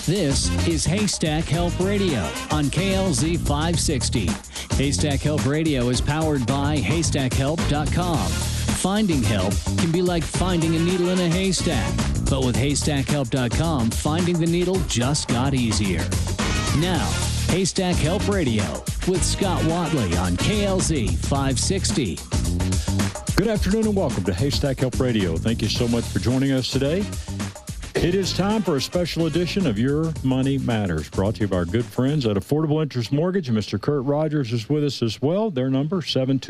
This is Haystack Help Radio on KLZ 560. Haystack Help Radio is powered by HaystackHelp.com. Finding help can be like finding a needle in a haystack, but with HaystackHelp.com, finding the needle just got easier. Now, Haystack Help Radio with Scott Watley on KLZ 560. Good afternoon and welcome to Haystack Help Radio. Thank you so much for joining us today. It is time for a special edition of Your Money Matters, brought to you by our good friends at Affordable Interest Mortgage. Mr. Kurt Rogers is with us as well. Their number,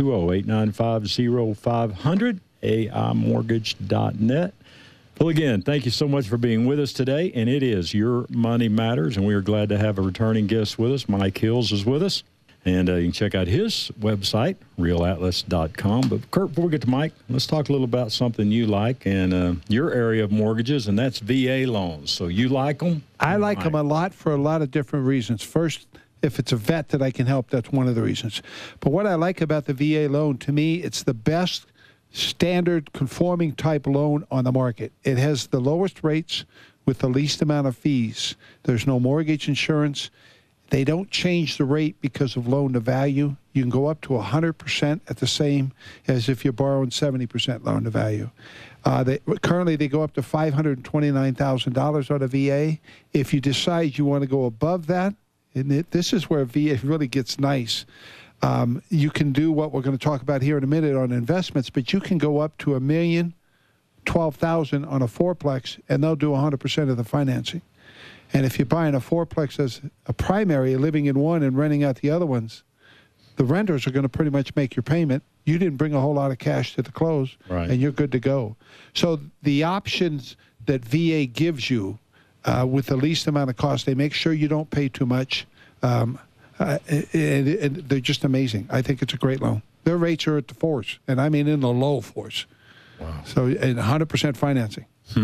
720-895-0500, aimortgage.net. Well, again, thank you so much for being with us today, and it is Your Money Matters, and we are glad to have a returning guest with us. Mike Hills is with us, and you can check out his website, realatlas.com. But, Kurt, before we get to Mike, let's talk a little about something you like and your area of mortgages, and that's VA loans. So you like them? I like them a lot for a lot of different reasons. First, if it's a vet that I can help, that's one of the reasons. But what I like about the VA loan, to me, it's the best standard conforming type loan on the market. It has the lowest rates with the least amount of fees. There's no mortgage insurance. They don't change the rate because of loan to value. You can go up to 100% at the same as if you're borrowing 70% loan to value. Currently, they go up to $529,000 on a VA. If you decide you want to go above that, and this is where VA really gets nice. You can do what we're going to talk about here in a minute on investments, but you can go up to $1,012,000 on a fourplex, and they'll do 100% of the financing. And if you're buying a fourplex as a primary, living in one and renting out the other ones, the renters are going to pretty much make your payment. You didn't bring a whole lot of cash to the close, right, and you're good to go. So the options that VA gives you with the least amount of cost, they make sure you don't pay too much. And they're just amazing. I think it's a great loan. Their rates are at the fours, and I mean in the low fours. Wow. So, and 100% financing.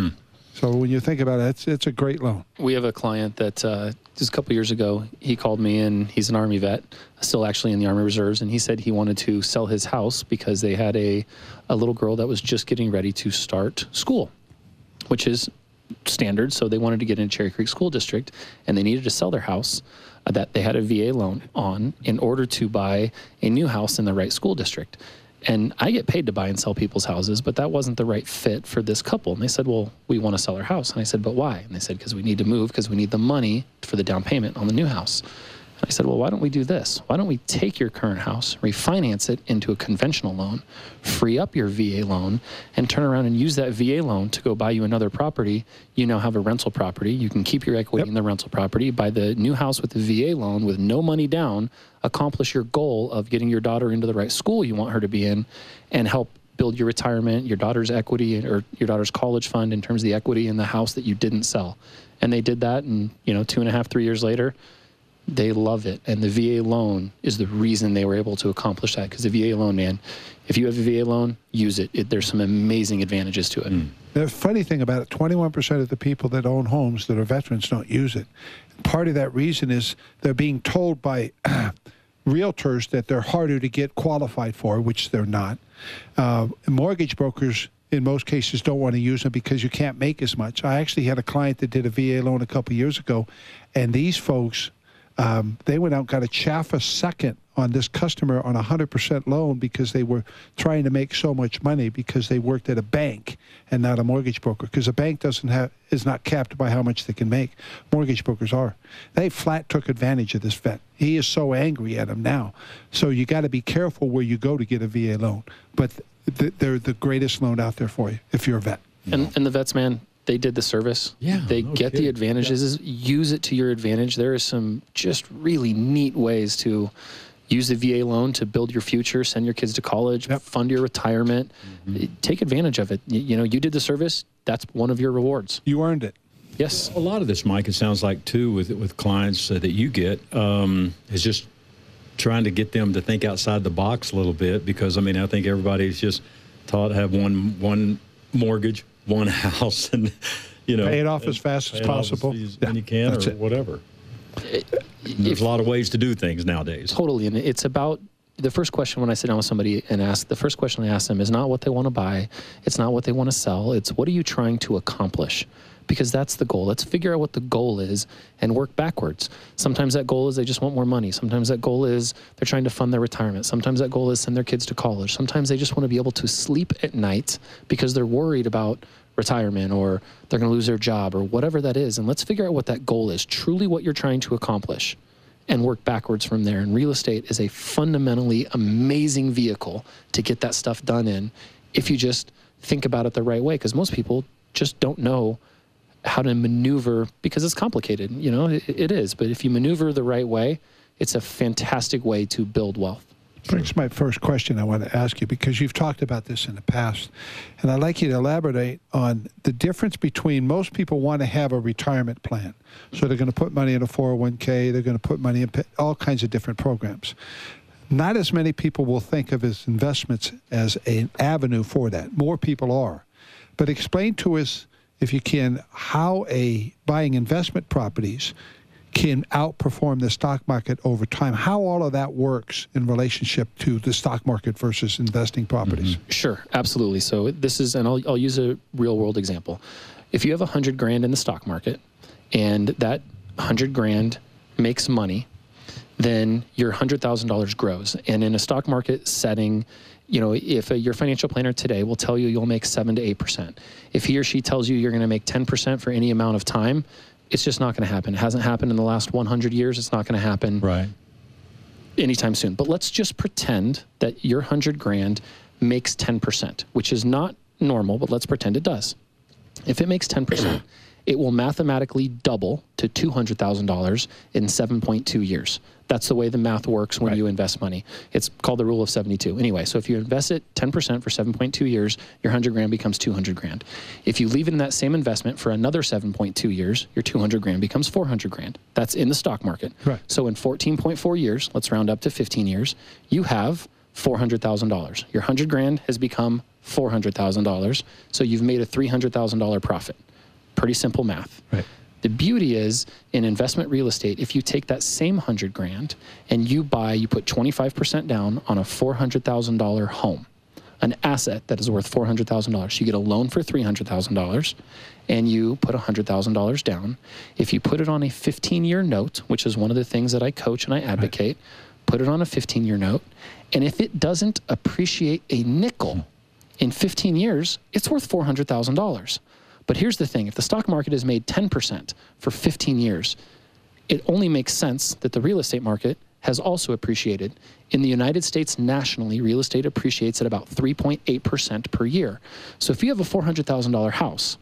So when you think about it, it's a great loan. We have a client that just a couple years ago, he called me, and he's an Army vet, still actually in the Army Reserves, and he said he wanted to sell his house because they had a little girl that was just getting ready to start school, which is standard. So they wanted to get into Cherry Creek School District, and they needed to sell their house that they had a VA loan on in order to buy a new house in the right school district. And I get paid to buy and sell people's houses, but that wasn't the right fit for this couple. And they said, well, we want to sell our house. And I said, but why? And they said, because we need to move, because we need the money for the down payment on the new house. And I said, well, why don't we do this? Why don't we take your current house, refinance it into a conventional loan, free up your VA loan, and turn around and use that VA loan to go buy you another property. You now have a rental property. You can keep your equity in the rental property, buy the new house with the VA loan with no money down, accomplish your goal of getting your daughter into the right school you want her to be in, and help build your retirement, your daughter's equity, or your daughter's college fund in terms of the equity in the house that you didn't sell. And they did that, and 2.5, 3 years later, they love it. And the VA loan is the reason they were able to accomplish that, because the VA loan, man, if you have a VA loan, use it. There's some amazing advantages to it. The funny thing about it, 21% of the people that own homes that are veterans don't use it. Part of that reason is they're being told by realtors that they're harder to get qualified for, which they're not. Mortgage brokers, in most cases, don't want to use them because you can't make as much. I actually had a client that did a VA loan a couple years ago, and these folks, they went out and got a chaff a second on this customer on a 100% loan because they were trying to make so much money because they worked at a bank and not a mortgage broker, because a bank is not capped by how much they can make. Mortgage brokers are. They flat took advantage of this vet. He is so angry at him now. So you got to be careful where you go to get a VA loan. But they're the greatest loan out there for you if you're a vet. And the vets, man, they did the service. Yeah, they get the advantages. Yeah. Use it to your advantage. There are some just really neat ways to use the VA loan to build your future, send your kids to college, fund your retirement. Take advantage of it. You did the service. That's one of your rewards. You earned it. Yes. A lot of this, Mike, it sounds like, too, with clients that you get, is just trying to get them to think outside the box a little bit, because, I mean, I think everybody's just taught to have one mortgage, one house, and, pay it off as fast as possible. When you can, or whatever. There's a lot of ways to do things nowadays. Totally, and it's about the first question when I sit down with somebody and ask, the first question I ask them is not what they want to buy, it's not what they want to sell, it's what are you trying to accomplish? because that's the goal. Let's figure out what the goal is and work backwards. Sometimes that goal is they just want more money. Sometimes that goal is they're trying to fund their retirement. Sometimes that goal is send their kids to college. Sometimes they just want to be able to sleep at night because they're worried about retirement or they're going to lose their job or whatever that is. And let's figure out what that goal is, truly what you're trying to accomplish, and work backwards from there. And real estate is a fundamentally amazing vehicle to get that stuff done in if you just think about it the right way, because most people just don't know how to maneuver because it's complicated. You know, it is. But if you maneuver the right way, it's a fantastic way to build wealth. Brings my first question I want to ask you, because you've talked about this in the past, and I'd like you to elaborate on the difference between most people want to have a retirement plan. So they're going to put money in a 401k, they're going to put money in all kinds of different programs. Not as many people will think of as investments as an avenue for that. More people are. But explain to us, if you can, how buying investment properties can outperform the stock market over time, how all of that works in relationship to the stock market versus investing properties. Mm-hmm. Sure, absolutely. So this is, and I'll use a real world example. If you have $100,000 in the stock market and that $100,000 makes money, then your $100,000 grows. And in a stock market setting, you know, if your financial planner today will tell you you'll make 7 to 8%. If he or she tells you you're going to make 10% for any amount of time, it's just not going to happen. It hasn't happened in the last 100 years. It's not going to happen anytime soon. But let's just pretend that your $100,000 makes 10%, which is not normal, but let's pretend it does. If it makes 10%, it will mathematically double to $200,000 in 7.2 years. That's the way the math works when you invest money. It's called the rule of 72. Anyway, so if you invest it 10% for 7.2 years, your $100,000 becomes $200,000. If you leave it in that same investment for another 7.2 years, your $200,000 becomes $400,000. That's in the stock market. Right. So in 14.4 years, let's round up to 15 years, you have $400,000. Your $100,000 has become $400,000. So you've made a $300,000 profit. Pretty simple math. Right. The beauty is in investment real estate, if you take that same $100,000 and you put 25% down on a $400,000 home, an asset that is worth $400,000. You get a loan for $300,000 and you put $100,000 down. If you put it on a 15-year note, which is one of the things that I coach and I advocate, put it on a 15-year note, and if it doesn't appreciate a nickel in 15 years, it's worth $400,000. But here's the thing, if the stock market has made 10% for 15 years, it only makes sense that the real estate market has also appreciated. In the United States nationally, real estate appreciates at about 3.8% per year. So if you have a $400,000 house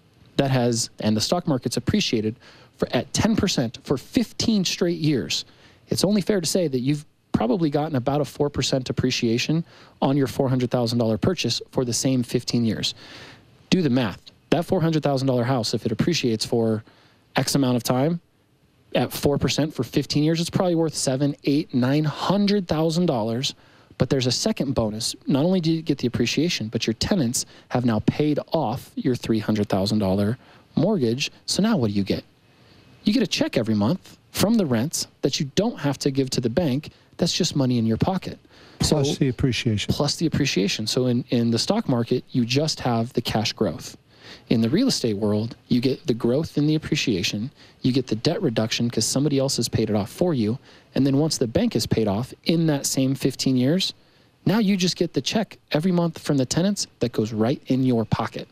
and the stock market's appreciated at 10% for 15 straight years, it's only fair to say that you've probably gotten about a 4% appreciation on your $400,000 purchase for the same 15 years. Do the math. That $400,000 house, if it appreciates for X amount of time, at 4% for 15 years, it's probably worth $700,000, $800,000, $900,000. But there's a second bonus. Not only do you get the appreciation, but your tenants have now paid off your $300,000 mortgage. So now what do you get? You get a check every month from the rents that you don't have to give to the bank. That's just money in your pocket. Plus the appreciation. Plus the appreciation. So in the stock market, you just have the cash growth. In the real estate world, you get the growth in the appreciation, you get the debt reduction because somebody else has paid it off for you, and then once the bank is paid off in that same 15 years, now you just get the check every month from the tenants that goes right in your pocket.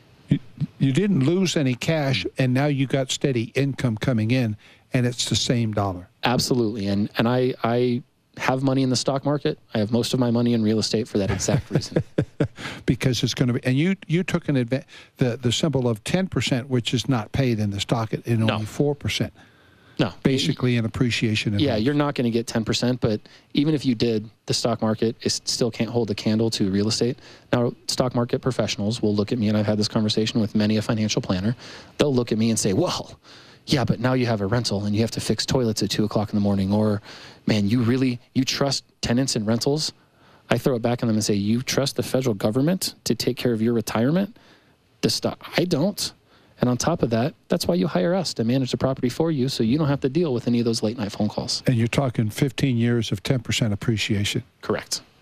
You didn't lose any cash, and now you got steady income coming in, and it's the same dollar. Absolutely, and I have money in the stock market. I have most of my money in real estate for that exact reason. Because it's going to be, and you took the symbol of 10%, which is not paid in the stock, in only 4%. No. Basically an appreciation. Yeah, you're not going to get 10%, but even if you did, the stock market still can't hold a candle to real estate. Now, stock market professionals will look at me, and I've had this conversation with many a financial planner. They'll look at me and say, well, yeah, but now you have a rental and you have to fix toilets at 2 o'clock in the morning. Or, man, you trust tenants and rentals? I throw it back on them and say, you trust the federal government to take care of your retirement? I don't. And on top of that, that's why you hire us to manage the property for you, so you don't have to deal with any of those late night phone calls. And you're talking 15 years of 10% appreciation. Correct.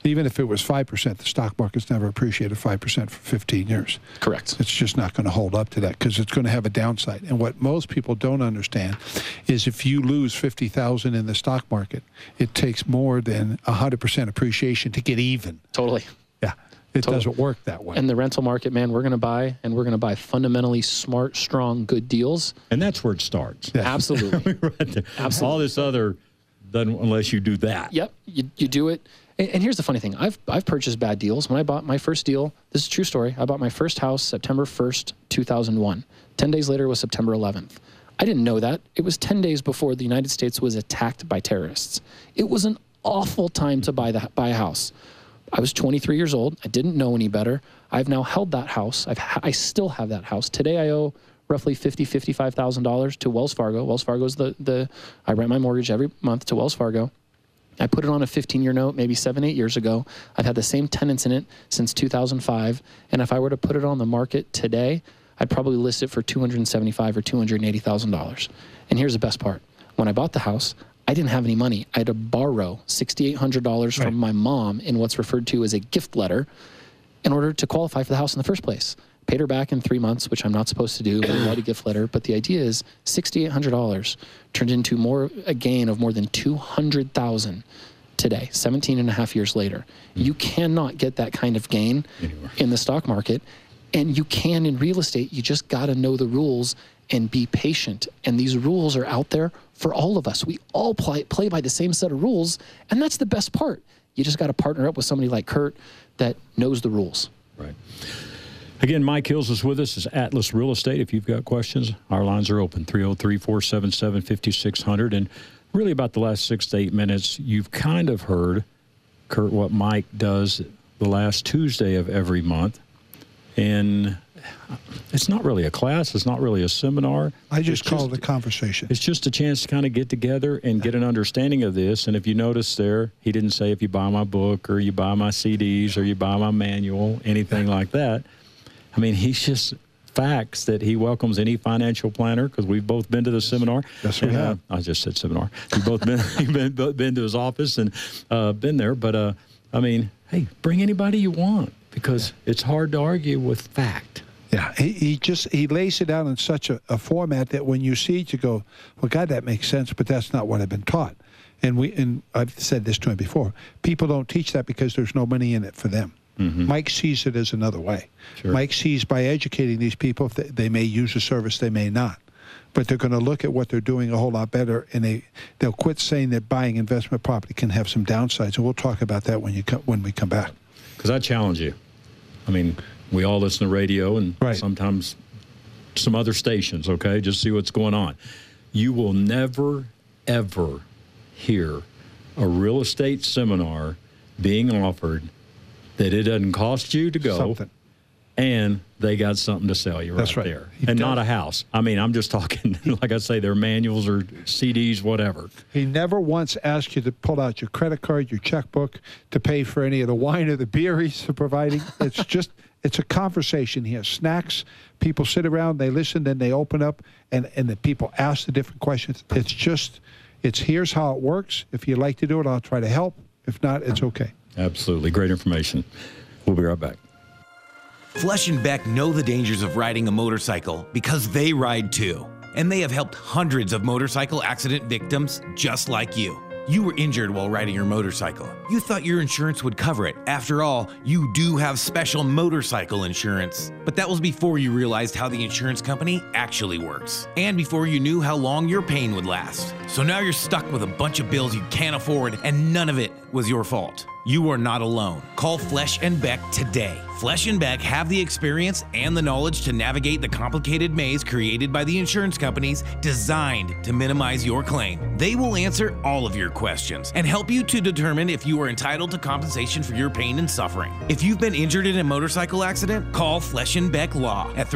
Even if it was 5%, the stock market's never appreciated 5% for 15 years. Correct. It's just not going to hold up to that because it's going to have a downside. And what most people don't understand is if you lose $50,000 in the stock market, it takes more than 100% appreciation to get even. Totally. Yeah. It doesn't work that way. And the rental market, man, we're going to buy fundamentally smart, strong, good deals. And that's where it starts. Yeah. Absolutely. Right there. Absolutely. All this other doesn't unless you do that. Yep. You do it. And here's the funny thing. I've purchased bad deals. When I bought my first deal, this is a true story. I bought my first house September 1st, 2001. 10 days later was September 11th. I didn't know that. It was 10 days before the United States was attacked by terrorists. It was an awful time to buy a house. I was 23 years old. I didn't know any better. I've now held that house. I still have that house. Today I owe roughly $55,000 to Wells Fargo. Wells Fargo is I rent my mortgage every month to Wells Fargo. I put it on a 15-year note maybe 7-8 years ago. I've had the same tenants in it since 2005. And if I were to put it on the market today, I'd probably list it for $275,000 or $280,000. And here's the best part. When I bought the house, I didn't have any money. I had to borrow $6,800 from my mom in what's referred to as a gift letter in order to qualify for the house in the first place. Paid her back in 3 months, which I'm not supposed to do. I write a gift letter. But the idea is $6,800 turned into a gain of more than $200,000 today, 17 and a half years later. You cannot get that kind of gain in the stock market. And you can in real estate. You just got to know the rules and be patient. And these rules are out there for all of us. We all play by the same set of rules. And that's the best part. You just got to partner up with somebody like Kurt that knows the rules. Right. Again, Mike Hills is with us. It's Atlas Real Estate. If you've got questions, our lines are open, 303-477-5600. And really about the last 6 to 8 minutes, you've kind of heard, Kurt, what Mike does the last Tuesday of every month. And it's not really a class. It's not really a seminar. I just call it a conversation. It's just a chance to kind of get together and get an understanding of this. And if you notice there, he didn't say if you buy my book or you buy my CDs or you buy my manual, anything like that. I mean, he's just facts that he welcomes any financial planner because we've both been to the seminar. Yes, we have. I just said seminar. We've both been to his office and been there. But, I mean, hey, bring anybody you want because it's hard to argue with fact. Yeah, he lays it out in such a format that when you see it, you go, well, God, that makes sense, but that's not what I've been taught. And I've said this to him before. People don't teach that because there's no money in it for them. Mm-hmm. Mike sees it as another way. Sure. Mike sees by educating these people, they may use a service, they may not. But they're going to look at what they're doing a whole lot better, and they'll quit saying that buying investment property can have some downsides. And we'll talk about that when we come back. Because I challenge you. I mean, we all listen to radio and sometimes some other stations, okay, just see what's going on. You will never, ever hear a real estate seminar being offered that it doesn't cost you to go, and they got something to sell you right there. And not a house. I mean, I'm just talking, like I say, their manuals or CDs, whatever. He never once asked you to pull out your credit card, your checkbook, to pay for any of the wine or the beer he's providing. It's just, it's a conversation. He has snacks. People sit around, they listen, then they open up, and the people ask the different questions. It's here's how it works. If you'd like to do it, I'll try to help. If not, it's okay. Absolutely. Great information. We'll be right back. Flesh and Beck know the dangers of riding a motorcycle because they ride too. And they have helped hundreds of motorcycle accident victims just like you. You were injured while riding your motorcycle. You thought your insurance would cover it. After all, you do have special motorcycle insurance. But that was before you realized how the insurance company actually works. And before you knew how long your pain would last. So now you're stuck with a bunch of bills you can't afford, and none of it was your fault. You are not alone. Call Flesh and Beck today. Flesh and Beck have the experience and the knowledge to navigate the complicated maze created by the insurance companies designed to minimize your claim. They will answer all of your questions and help you to determine if you are entitled to compensation for your pain and suffering. If you've been injured in a motorcycle accident, call Flesh and Beck Law at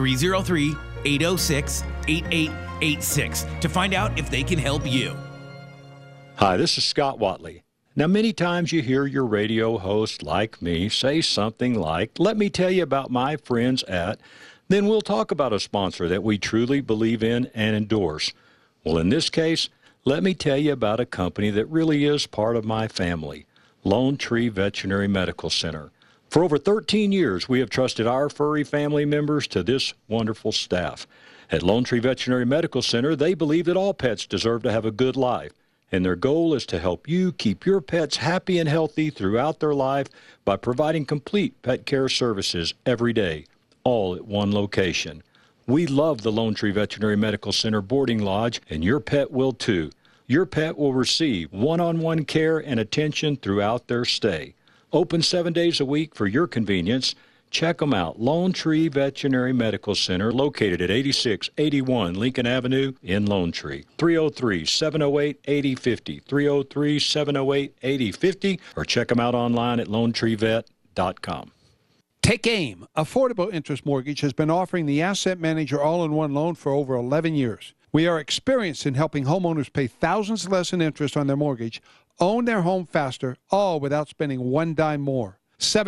303-806-8886 to find out if they can help you. Hi, this is Scott Watley. Now, many times you hear your radio host, like me, say something like, let me tell you about my friends at, then we'll talk about a sponsor that we truly believe in and endorse. Well, in this case, let me tell you about a company that really is part of my family, Lone Tree Veterinary Medical Center. For over 13 years, we have trusted our furry family members to this wonderful staff. At Lone Tree Veterinary Medical Center, they believe that all pets deserve to have a good life, and their goal is to help you keep your pets happy and healthy throughout their life by providing complete pet care services every day, all at one location. We love the Lone Tree Veterinary Medical Center boarding lodge, and your pet will too. Your pet will receive one-on-one care and attention throughout their stay. Open 7 days a week for your convenience. Check them out. Lone Tree Veterinary Medical Center, located at 8681 Lincoln Avenue in Lone Tree. 303-708-8050, 303-708-8050, or check them out online at lonetreevet.com. Take AIM. Affordable Interest Mortgage has been offering the Asset Manager all-in-one loan for over 11 years. We are experienced in helping homeowners pay thousands less in interest on their mortgage, own their home faster, all without spending one dime more.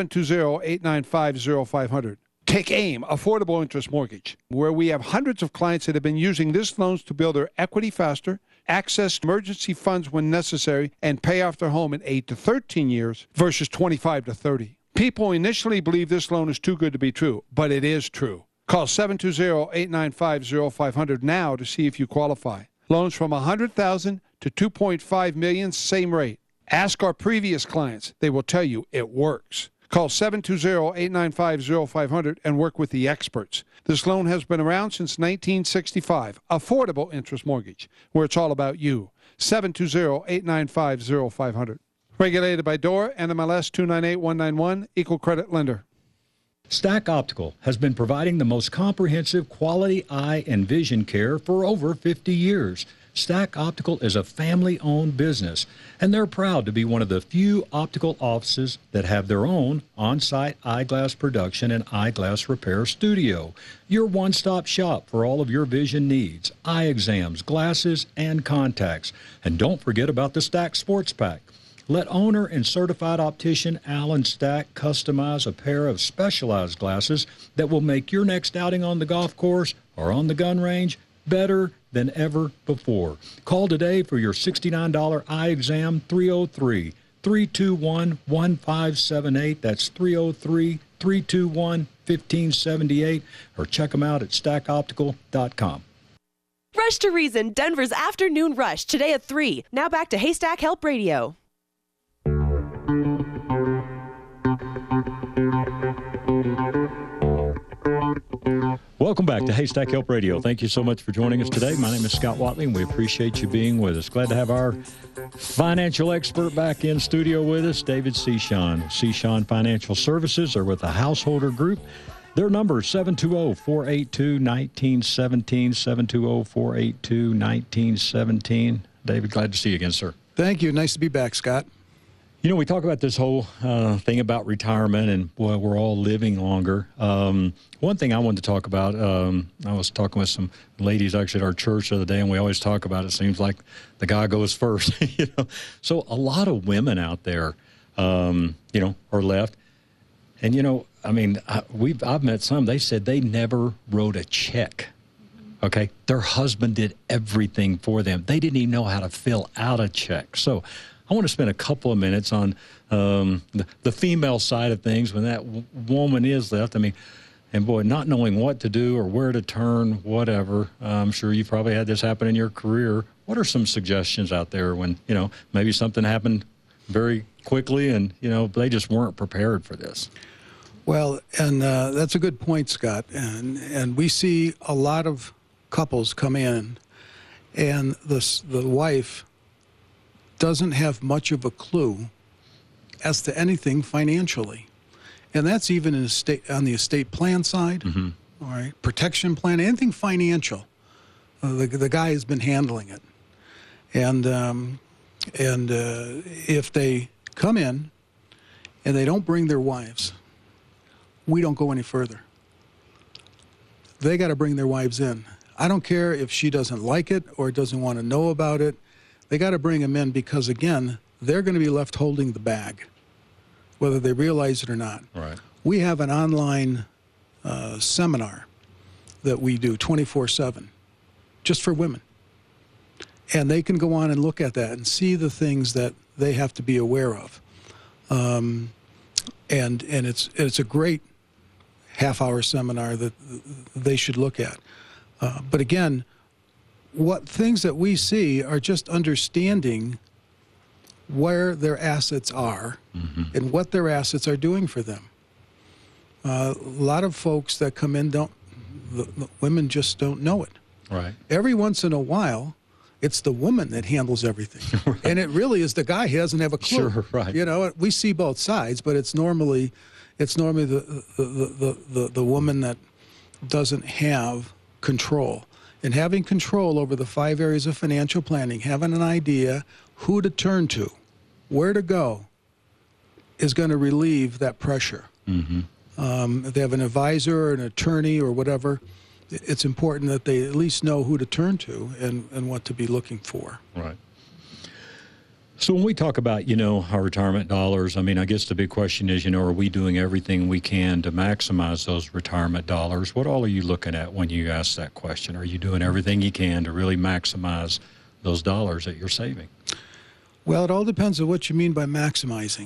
720-895-0500. Take AIM, Affordable Interest Mortgage, where we have hundreds of clients that have been using this loans to build their equity faster, access emergency funds when necessary, and pay off their home in 8 to 13 years versus 25 to 30. People initially believe this loan is too good to be true, but it is true. Call 720-895-0500 now to see if you qualify. Loans from $100,000 to $2.5 million, same rate. Ask our previous clients. They will tell you it works. Call 720-895-0500 and work with the experts. This loan has been around since 1965. Affordable Interest Mortgage, where it's all about you. 720-895-0500. Regulated by DORA, NMLS 298191, Equal Credit Lender. Stack Optical has been providing the most comprehensive quality eye and vision care for over 50 years. Stack Optical is a family-owned business, and they're proud to be one of the few optical offices that have their own on-site eyeglass production and eyeglass repair studio. Your one-stop shop for all of your vision needs, eye exams, glasses, and contacts. And don't forget about the Stack Sports Pack. Let owner and certified optician Alan Stack customize a pair of specialized glasses that will make your next outing on the golf course or on the gun range better than ever before. Call today for your $69 eye exam, 303-321-1578. That's 303-321-1578, or check them out at stackoptical.com. Rush to Reason, Denver's afternoon rush, today at 3. Now back to Haystack Help Radio. Welcome back to Haystack Help Radio. Thank you so much for joining us today. My name is Scott Watley, and we appreciate you being with us. Glad to have our financial expert back in studio with us, David Cishon. Cishon Financial Services are with the Householder Group. Their number is 720-482-1917, 720-482-1917. David, glad to see you again, sir. Thank you. Nice to be back, Scott. You know, we talk about this whole thing about retirement, and boy, we're all living longer. One thing I wanted to talk about, I was talking with some ladies actually at our church the other day, and we always talk about it seems like the guy goes first. You know, so a lot of women out there, you know, are left. And you know, I mean, I've met some. They said they never wrote a check. Okay, their husband did everything for them. They didn't even know how to fill out a check. So I want to spend a couple of minutes on the female side of things when that woman is left. I mean, and boy, not knowing what to do or where to turn, whatever. I'm sure you probably had this happen in your career. What are some suggestions out there when, you know, maybe something happened very quickly and, you know, they just weren't prepared for this? Well, and that's a good point, Scott. And we see a lot of couples come in, and the wife doesn't have much of a clue as to anything financially. And that's even on the estate plan side, all right, protection plan, anything financial. The guy has been handling it. And if they come in and they don't bring their wives, we don't go any further. They got to bring their wives in. I don't care if she doesn't like it or doesn't want to know about it. They got to bring them in because, again, they're going to be left holding the bag, whether they realize it or not. Right. We have an online seminar that we do 24/7 just for women. And they can go on and look at that and see the things that they have to be aware of. and it's a great half-hour seminar that they should look at. But again, what things that we see are just understanding where their assets are and what their assets are doing for them. A lot of folks that come in the women just don't know it. Right. Every once in a while, it's the woman that handles everything. Right. And it really is the guy who doesn't have a clue. Sure, right. You know, we see both sides, but it's normally the woman that doesn't have control. And having control over the 5 areas of financial planning, having an idea who to turn to, where to go, is going to relieve that pressure. If they have an advisor or an attorney or whatever, it's important that they at least know who to turn to and what to be looking for. Right. So when we talk about, our retirement dollars, I mean, I guess the big question is, are we doing everything we can to maximize those retirement dollars? What all are you looking at when you ask that question? Are you doing everything you can to really maximize those dollars that you're saving? Well, it all depends on what you mean by maximizing.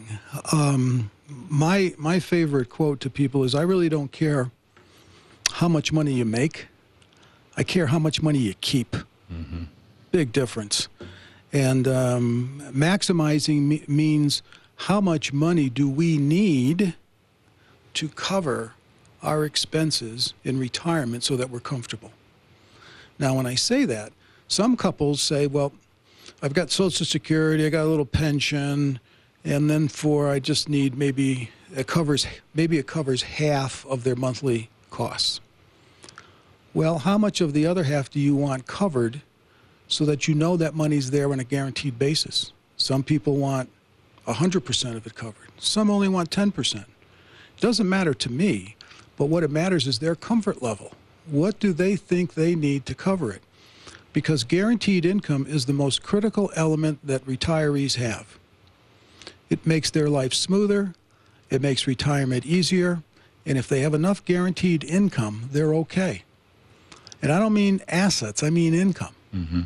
My favorite quote to people is, I really don't care how much money you make. I care how much money you keep. Big difference. And maximizing means how much money do we need to cover our expenses in retirement so that we're comfortable. Now, when I say that, some couples say, well, I've got Social Security, I got a little pension, and then I just need maybe it covers half of their monthly costs. Well, how much of the other half do you want covered so that you know that money's there on a guaranteed basis? Some people want 100% of it covered. Some only want 10%. It doesn't matter to me, but what it matters is their comfort level. What do they think they need to cover it? Because guaranteed income is the most critical element that retirees have. It makes their life smoother, it makes retirement easier, and if they have enough guaranteed income, they're okay. And I don't mean assets, I mean income.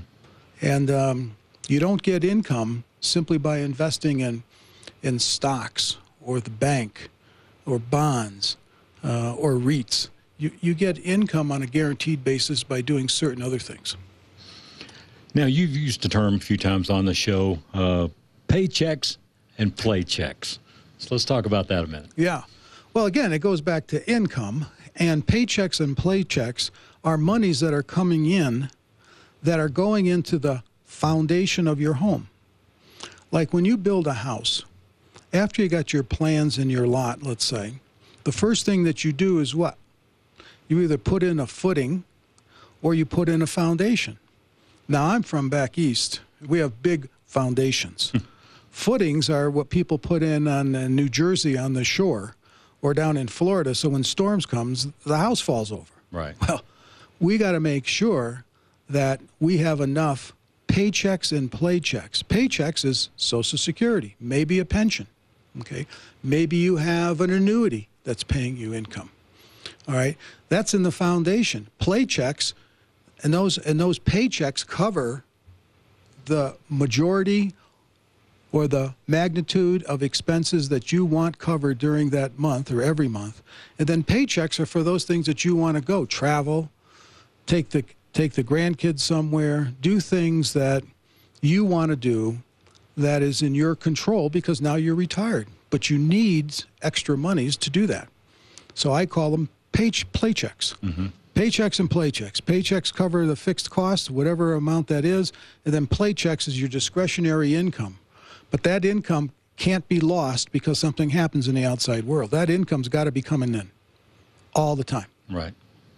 And you don't get income simply by investing in stocks or the bank or bonds or REITs. You get income on a guaranteed basis by doing certain other things. Now, you've used the term a few times on the show, paychecks and playchecks. So let's talk about that a minute. Yeah. Well, again, it goes back to income, and paychecks and playchecks are monies that are coming in that are going into the foundation of your home. Like when you build a house, after you got your plans in your lot, let's say, the first thing that you do is what? You either put in a footing or you put in a foundation. Now, I'm from back east. We have big foundations. Footings are what people put in on New Jersey on the shore or down in Florida, so when storms comes, the house falls over. Right. Well, we got to make sure that we have enough paychecks and playchecks. Paychecks is Social Security, maybe a pension, okay? Maybe you have an annuity that's paying you income, all right? That's in the foundation. Playchecks, and those paychecks cover the majority or the magnitude of expenses that you want covered during that month or every month. And then paychecks are for those things that you want to go, travel, take the grandkids somewhere, do things that you want to do that is in your control because now you're retired, but you need extra monies to do that. So I call them playchecks. Paychecks and playchecks. Paychecks cover the fixed cost, whatever amount that is, and then playchecks is your discretionary income. But that income can't be lost because something happens in the outside world. That income's got to be coming in all the time. Right.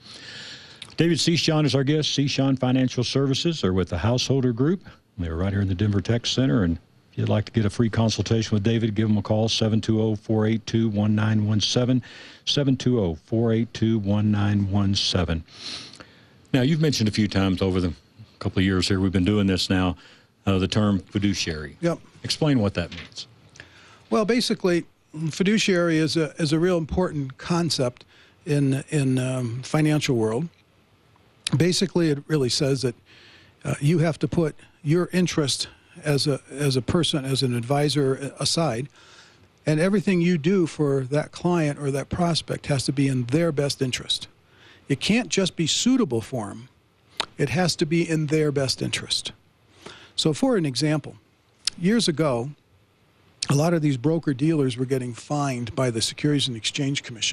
David Cichon is our guest. Cichon Financial Services are with the Householder Group. They're right here in the Denver Tech Center. And if you'd like to get a free consultation with David, give them a call, 720-482-1917, 720-482-1917. Now, you've mentioned a few times over the couple of years here, we've been doing this now, the term fiduciary. Yep. Explain what that means. Well, basically, fiduciary is a real important concept in financial world. Basically, it really says that you have to put your interest as a person, as an advisor aside, And everything you do for that client or that prospect has to be in their best interest. It can't just be suitable for them. It has to be in their best interest. So for an example, years ago, a lot of these broker-dealers were getting fined by the Securities and Exchange Commission,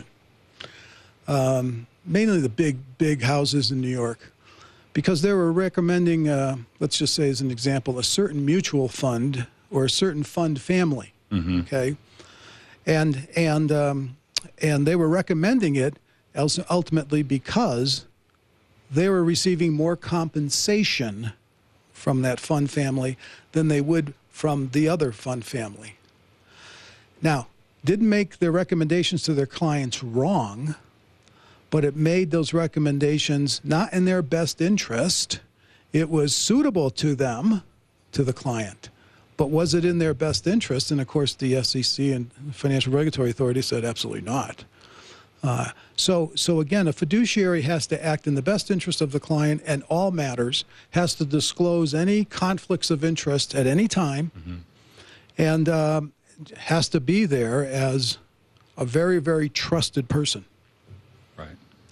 mainly the big houses in New York, because they were recommending, let's just say as an example, a certain mutual fund or a certain fund family, okay? And they were recommending it ultimately because they were receiving more compensation from that fund family than they would from the other fund family. Now, didn't make their recommendations to their clients wrong, but it made those recommendations not in their best interest. It was suitable to them, to the client, but was it in their best interest? And of course, the SEC and Financial Regulatory Authority said absolutely not. So again, a fiduciary has to act in the best interest of the client and all matters, has to disclose any conflicts of interest at any time, and has to be there as a very, very trusted person. Right.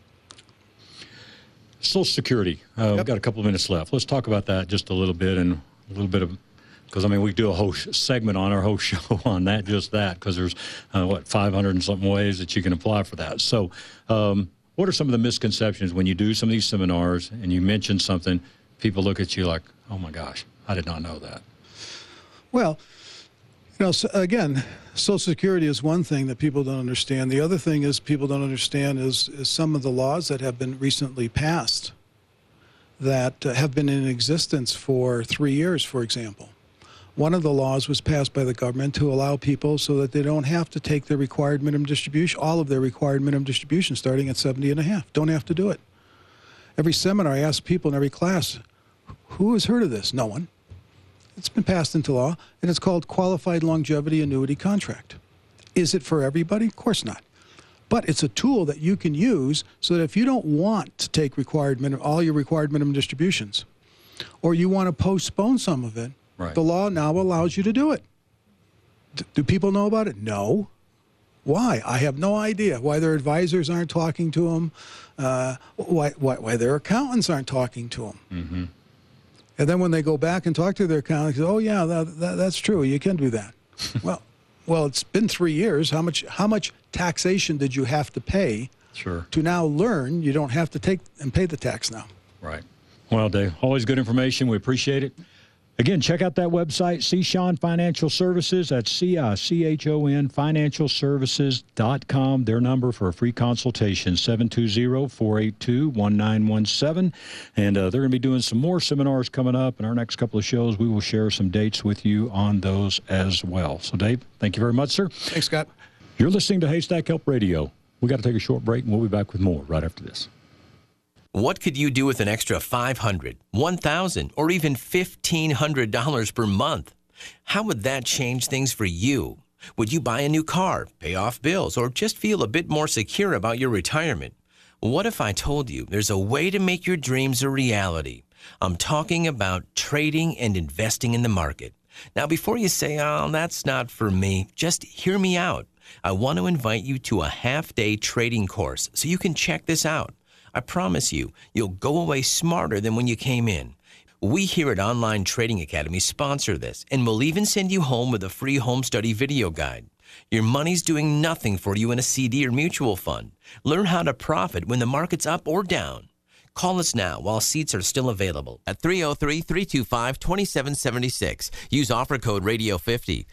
Social Security. We've got a couple of minutes left. Let's talk about that just a little bit, and a little bit of, because I mean, we do a whole segment on our whole show on that, just that, because there's 500 and something ways that you can apply for that. So what are some of the misconceptions when you do some of these seminars and you mention something, people look at you like, oh my gosh, I did not know that? Well, you know, so again, Social Security is one thing that people don't understand. The other thing is people don't understand is some of the laws that have been recently passed that have been in existence for 3 years, for example. One of the laws was passed by the government to allow people so that they don't have to take their required minimum distribution, all of their required minimum distribution starting at 70 and a half. Don't have to do it. Every seminar I ask people in every class, who has heard of this? No one. It's been passed into law, and it's called Qualified Longevity Annuity Contract. Is it for everybody? Of course not. But it's a tool that you can use so that if you don't want to take all your required minimum distributions, or you want to postpone some of it, the law now allows you to do it. Do people know about it? No. Why? I have no idea. Why their advisors aren't talking to them, why their accountants aren't talking to them. And then when they go back and talk to their accountant, they say, oh yeah, that's true, you can do that. well, it's been 3 years. How much taxation did you have to pay to now learn you don't have to take and pay the tax now? Right. Well, Dave, always good information. We appreciate it. Again, check out that website, Cichon Financial Services. That's CICHON financialservices.com. Their number for a free consultation, 720-482-1917. And they're going to be doing some more seminars coming up. In our next couple of shows, we will share some dates with you on those as well. So, Dave, thank you very much, sir. Thanks, Scott. You're listening to Haystack Help Radio. We got to take a short break, and we'll be back with more right after this. What could you do with an extra $500, $1,000, or even $1,500 per month? How would that change things for you? Would you buy a new car, pay off bills, or just feel a bit more secure about your retirement? What if I told you there's a way to make your dreams a reality? I'm talking about trading and investing in the market. Now, before you say, oh, that's not for me, just hear me out. I want to invite you to a half-day trading course so you can check this out. I promise you, you'll go away smarter than when you came in. We here at Online Trading Academy sponsor this, and we'll even send you home with a free home study video guide. Your money's doing nothing for you in a CD or mutual fund. Learn how to profit when the market's up or down. Call us now while seats are still available at 303-325-2776. Use offer code Radio50.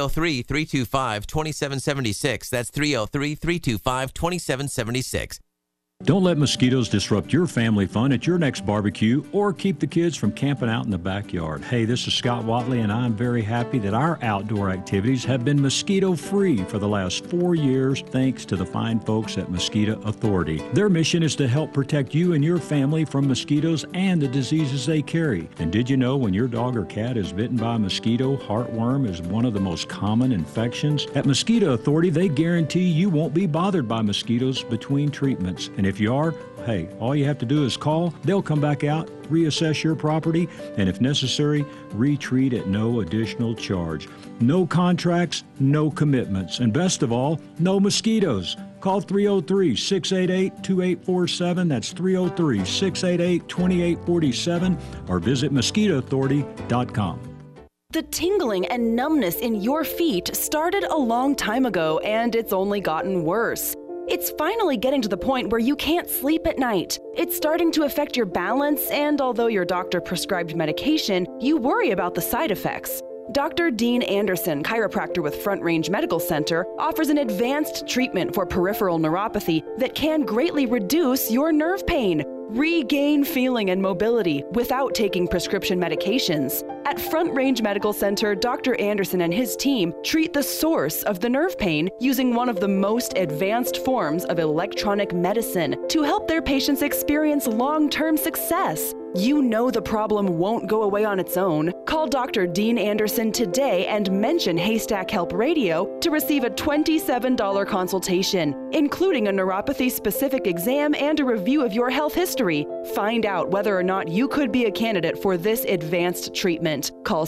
303-325-2776. That's 303-325-2776. Don't let mosquitoes disrupt your family fun at your next barbecue or keep the kids from camping out in the backyard. Hey, this is Scott Watley, and I'm very happy that our outdoor activities have been mosquito-free for the last 4 years, thanks to the fine folks at Mosquito Authority. Their mission is to help protect you and your family from mosquitoes and the diseases they carry. And did you know when your dog or cat is bitten by a mosquito, heartworm is one of the most common infections? At Mosquito Authority, they guarantee you won't be bothered by mosquitoes between treatments. And If you are, hey, all you have to do is call. They'll come back out, reassess your property, and if necessary, retreat at no additional charge. No contracts, no commitments, and best of all, no mosquitoes. Call 303-688-2847. That's 303-688-2847, or visit mosquitoauthority.com. The tingling and numbness in your feet started a long time ago, and it's only gotten worse. It's finally getting to the point where you can't sleep at night. It's starting to affect your balance, and although your doctor prescribed medication, you worry about the side effects. Dr. Dean Anderson, chiropractor with Front Range Medical Center, offers an advanced treatment for peripheral neuropathy that can greatly reduce your nerve pain. Regain feeling and mobility without taking prescription medications. At Front Range Medical Center, Dr. Anderson and his team treat the source of the nerve pain using one of the most advanced forms of electronic medicine to help their patients experience long-term success. You know the problem won't go away on its own. Call Dr. Dean Anderson today and mention Haystack Help Radio to receive a $27 consultation, including a neuropathy-specific exam and a review of your health history. Find out whether or not you could be a candidate for this advanced treatment. Call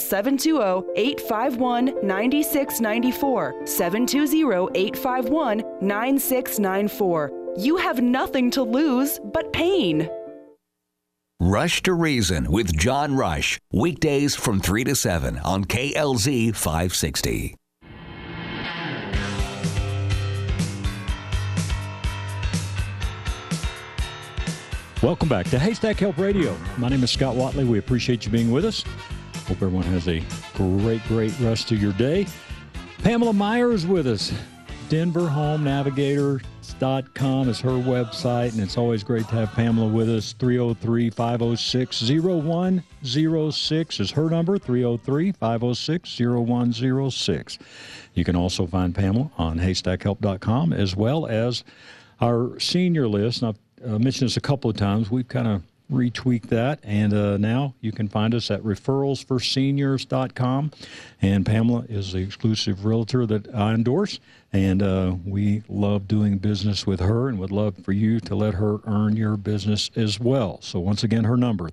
720-851-9694, 720-851-9694. You have nothing to lose but pain. Rush to Reason with John Rush. Weekdays from 3 to 7 on KLZ 560. Welcome back to Haystack Help Radio. My name is Scott Watley. We appreciate you being with us. Hope everyone has a great rest of your day. Pamela Meyer is with us. DenverHomeNavigator.com is her website, and it's always great to have Pamela with us. 303-506-0106 is her number, 303-506-0106. You can also find Pamela on haystackhelp.com, as well as our senior list. And I've mentioned this a couple of times. We've kind of retweaked that, and now you can find us at referralsforseniors.com. And Pamela is the exclusive realtor that I endorse, and we love doing business with her and would love for you to let her earn your business as well. So once again, her number,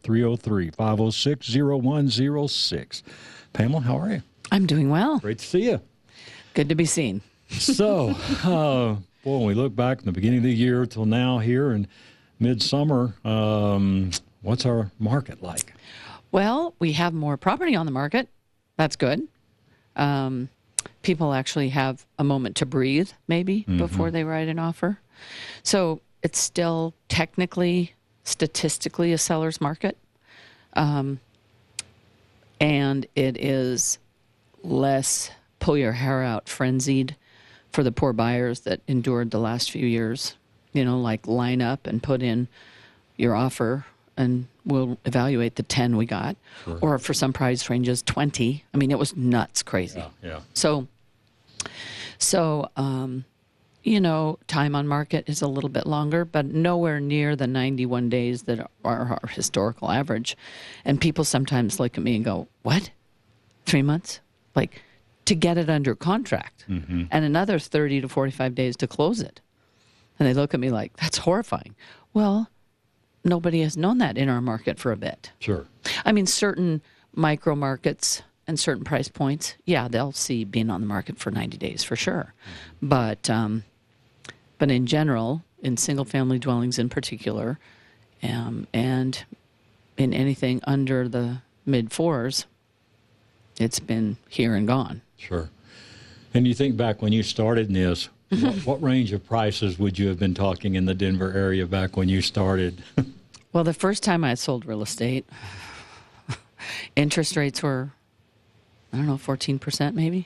303-506-0106. Pamela, how are you? I'm doing well. Great to see you. Good to be seen. So, boy, when we look back in the beginning of the year till now here and midsummer, what's our market like? Well, we have more property on the market. That's good. People actually have a moment to breathe, maybe, before they write an offer. So it's still technically, statistically a seller's market. And it is less pull your hair out frenzied for the poor buyers that endured the last few years. You know, like line up and put in your offer and we'll evaluate the 10 we got. Sure. Or for some price ranges, 20. I mean, it was nuts crazy. Yeah. So, you know, time on market is a little bit longer, but nowhere near the 91 days that are our historical average. And people sometimes look at me and go, what? 3 months? Like, to get it under contract. And another 30 to 45 days to close it. And they look at me like, that's horrifying. Well, nobody has known that in our market for a bit. Sure. I mean, certain micro markets and certain price points, yeah, they'll see being on the market for 90 days for sure. But in general, in single-family dwellings in particular, and in anything under the mid-4s, it's been here and gone. Sure. And you think back when you started in this, what range of prices would you have been talking in the Denver area back when you started? Well, the first time I sold real estate, interest rates were, 14% maybe.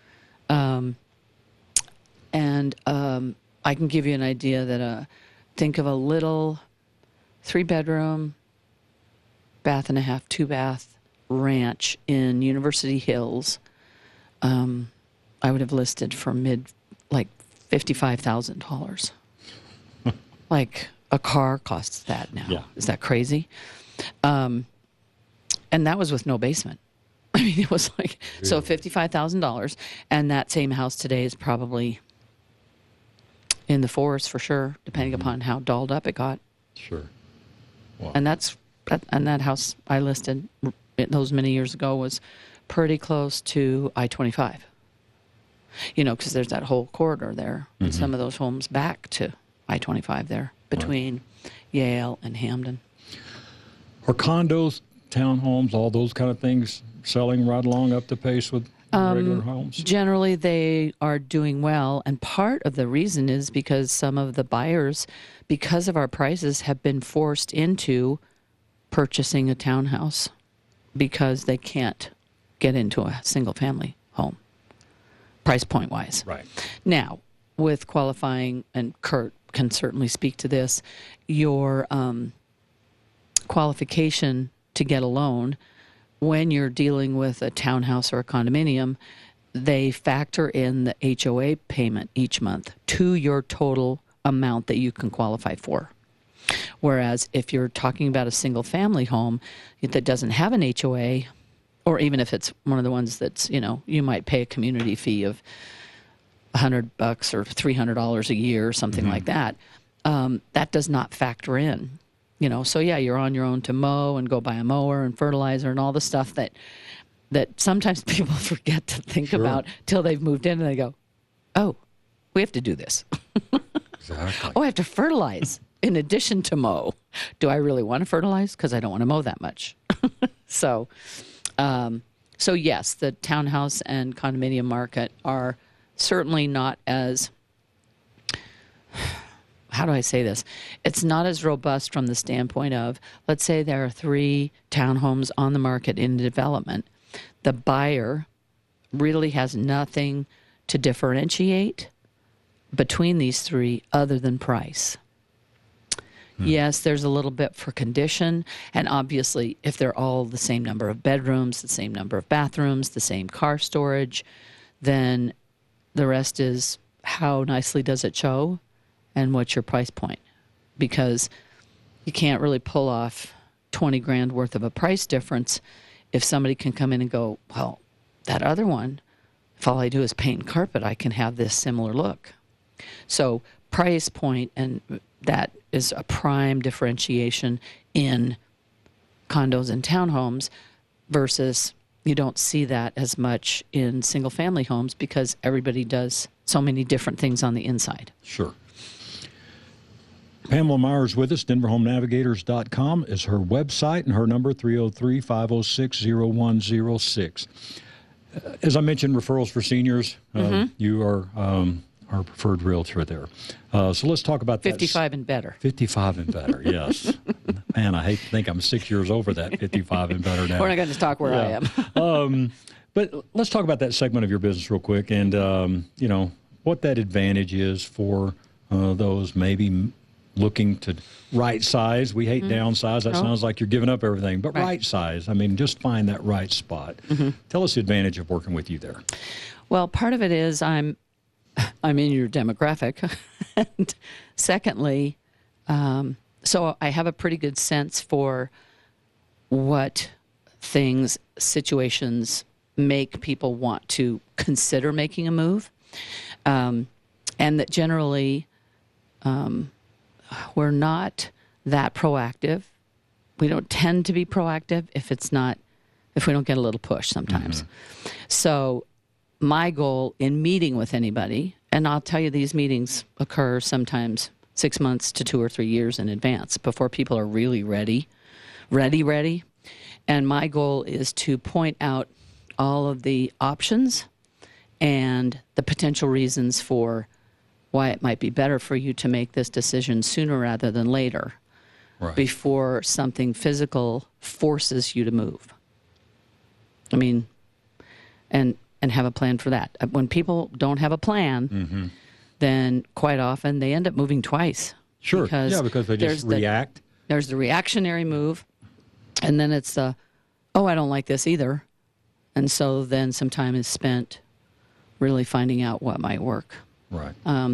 I can give you an idea that think of a little 3-bedroom, bath and a half, 2-bath ranch in University Hills. I would have listed for $55,000. Like a car costs that now. Yeah. Is that crazy? And that was with no basement. I mean, it was like, so $55,000. And that same house today is probably in the fours for sure, depending upon how dolled up it got. Sure. Wow. And that house I listed those many years ago was pretty close to I-25. Because there's that whole corridor there, and some of those homes back to I-25 there between Yale and Hamden. Are condos, townhomes, all those kind of things selling right along up the pace with regular homes? Generally, they are doing well, and part of the reason is because some of the buyers, because of our prices, have been forced into purchasing a townhouse because they can't get into a single-family home, price point-wise. Right. Now, with qualifying, and Kurt can certainly speak to this, your qualification to get a loan, when you're dealing with a townhouse or a condominium, they factor in the HOA payment each month to your total amount that you can qualify for. Whereas if you're talking about a single-family home that doesn't have an HOA, or even if it's one of the ones that's, you might pay a community fee of $100 or $300 a year or something like that, that does not factor in. So yeah, you're on your own to mow and go buy a mower and fertilizer and all the stuff that sometimes people forget to think about till they've moved in and they go, oh, we have to do this. Exactly. Oh, I have to fertilize in addition to mow. Do I really want to fertilize? Because I don't want to mow that much. So yes, the townhouse and condominium market are certainly not as, how do I say this? It's not as robust from the standpoint of, let's say there are 3 townhomes on the market in development. The buyer really has nothing to differentiate between these 3 other than price. Yes, there's a little bit for condition, and obviously if they're all the same number of bedrooms, the same number of bathrooms, the same car storage, then the rest is how nicely does it show and what's your price point. Because you can't really pull off $20,000 worth of a price difference if somebody can come in and go, well, that other one, if all I do is paint and carpet, I can have this similar look. So price point, and that is a prime differentiation in condos and townhomes versus you don't see that as much in single-family homes because everybody does so many different things on the inside. Sure. Pamela Myers with us, DenverHomeNavigators.com is her website, and her number 303-506-0106. As I mentioned, referrals for seniors. You are our preferred realtor there. So let's talk about 55 and better. 55 and better, yes. Man, I hate to think I'm 6 years over that 55 and better now. We're not going to talk where I am. But let's talk about that segment of your business real quick, and what that advantage is for those maybe looking to right size. We hate downsize. That sounds like you're giving up everything, but right size. I mean, just find that right spot. Tell us the advantage of working with you there. Well, part of it is I'm in your demographic. And secondly, so I have a pretty good sense for what situations make people want to consider making a move. And that generally we're not that proactive. We don't tend to be proactive if we don't get a little push sometimes. So my goal in meeting with anybody, and I'll tell you these meetings occur sometimes 6 months to 2 or 3 years in advance before people are really ready. And my goal is to point out all of the options and the potential reasons for why it might be better for you to make this decision sooner rather than later, before something physical forces you to move. I mean, and have a plan for that. When people don't have a plan, then quite often they end up moving twice. Sure. Because they just react. There's the reactionary move, and then it's the, oh, I don't like this either. And so then some time is spent really finding out what might work. Right.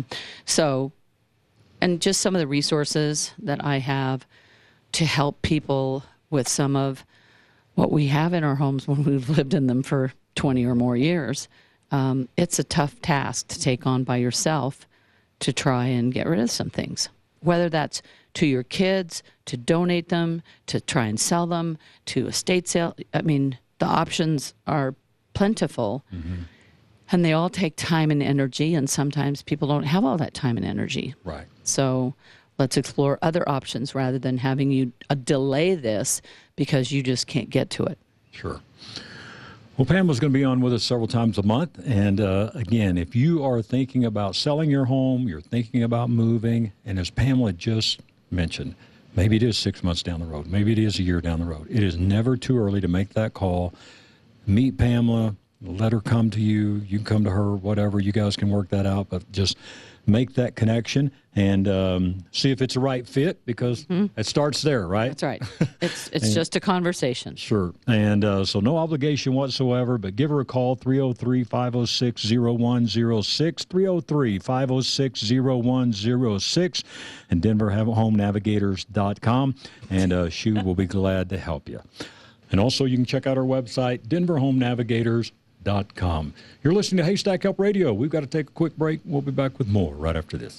And just some of the resources that I have to help people with some of what we have in our homes when we've lived in them for 20 or more years. It's a tough task to take on by yourself to try and get rid of some things, whether that's to your kids, to donate them, to try and sell them, to estate sale. I mean, the options are plentiful, and they all take time and energy, and sometimes people don't have all that time and energy. Right. So let's explore other options rather than having you delay this because you just can't get to it. Sure. Well, Pamela's going to be on with us several times a month. And again, if you are thinking about selling your home, you're thinking about moving, and as Pamela just mentioned, maybe it is 6 months down the road, maybe it is a year down the road. It is never too early to make that call. Meet Pamela, let her come to you, you can come to her, whatever, you guys can work that out, but just make that connection and see if it's the right fit, because it starts there, right? That's right. It's just a conversation. Sure. And so no obligation whatsoever, but give her a call, 303-506-0106, 303-506-0106, and DenverHomeNavigators.com, and she will be glad to help you. And also you can check out our website, DenverHomeNavigators.com. You're listening to Haystack Help Radio. We've got to take a quick break. We'll be back with more right after this.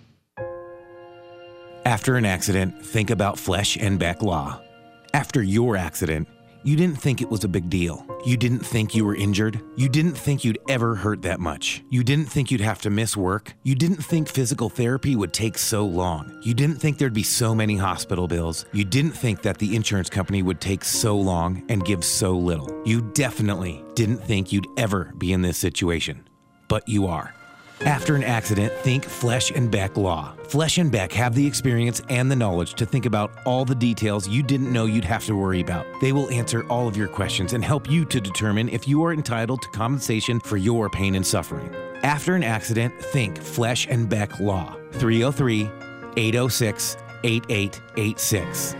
After an accident, think about Flesh and Beck Law. After your accident, you didn't think it was a big deal. You didn't think you were injured. You didn't think you'd ever hurt that much. You didn't think you'd have to miss work. You didn't think physical therapy would take so long. You didn't think there'd be so many hospital bills. You didn't think that the insurance company would take so long and give so little. You definitely didn't think you'd ever be in this situation. But you are. After an accident, think Flesh and Beck Law. Flesh and Beck have the experience and the knowledge to think about all the details you didn't know you'd have to worry about. They will answer all of your questions and help you to determine if you are entitled to compensation for your pain and suffering. After an accident, think Flesh and Beck Law. 303-806-8886.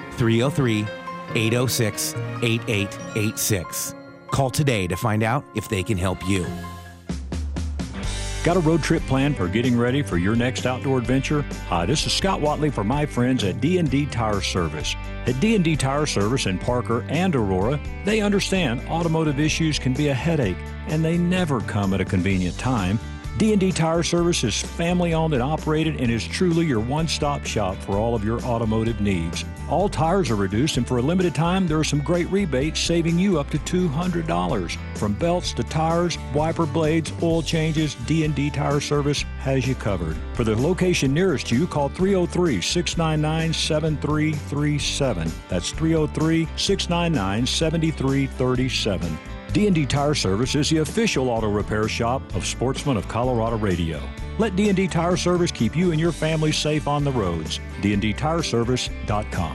303-806-8886. Call today to find out if they can help you. Got a road trip plan for getting ready for your next outdoor adventure? Hi, this is Scott Watley for my friends at D&D Tire Service. At D&D Tire Service in Parker and Aurora, they understand automotive issues can be a headache, and they never come at a convenient time. D&D Tire Service is family-owned and operated and is truly your one-stop shop for all of your automotive needs. All tires are reduced, and for a limited time, there are some great rebates saving you up to $200. From belts to tires, wiper blades, oil changes, D&D Tire Service has you covered. For the location nearest you, call 303-699-7337. That's 303-699-7337. D&D Tire Service is the official auto repair shop of Sportsman of Colorado Radio. Let D&D Tire Service keep you and your family safe on the roads. DNDTireService.com.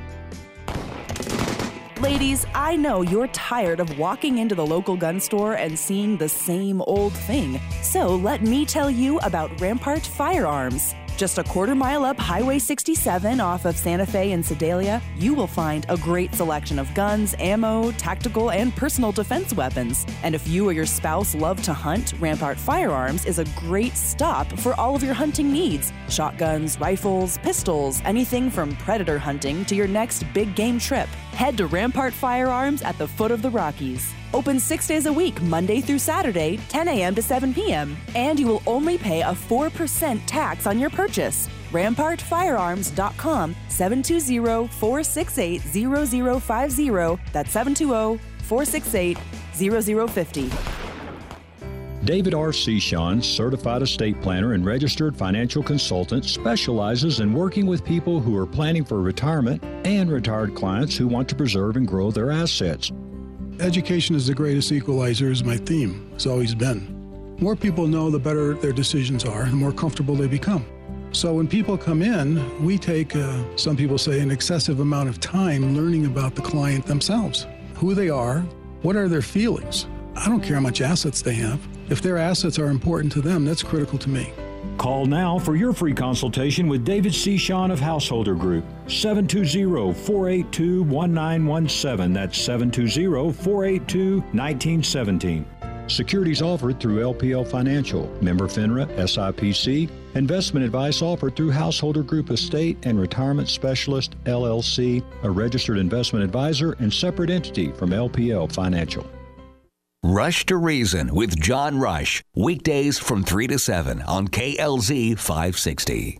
Ladies, I know you're tired of walking into the local gun store and seeing the same old thing. So let me tell you about Rampart Firearms. Just a quarter mile up Highway 67 off of Santa Fe and Sedalia, you will find a great selection of guns, ammo, tactical, and personal defense weapons. And if you or your spouse love to hunt, Rampart Firearms is a great stop for all of your hunting needs. Shotguns, rifles, pistols, anything from predator hunting to your next big game trip. Head to Rampart Firearms at the foot of the Rockies. Open 6 days a week, Monday through Saturday, 10 a.m. to 7 p.m. And you will only pay a 4% tax on your purchase. RampartFirearms.com, 720-468-0050. That's 720-468-0050. David R. Sechon, certified estate planner and registered financial consultant, specializes in working with people who are planning for retirement and retired clients who want to preserve and grow their assets. Education is the greatest equalizer is my theme. It's always been. More people know, the better their decisions are, the more comfortable they become. So when people come in, we take, some people say, an excessive amount of time learning about the client themselves. Who they are, what are their feelings. I don't care how much assets they have. If their assets are important to them, that's critical to me. Call now for your free consultation with David Sechon of Householder Group, 720-482-1917. That's 720-482-1917. Securities offered through LPL Financial, member FINRA, SIPC. Investment advice offered through Householder Group Estate and Retirement Specialist, LLC, a registered investment advisor and separate entity from LPL Financial. Rush to Reason with John Rush. Weekdays from 3 to 7 on KLZ 560.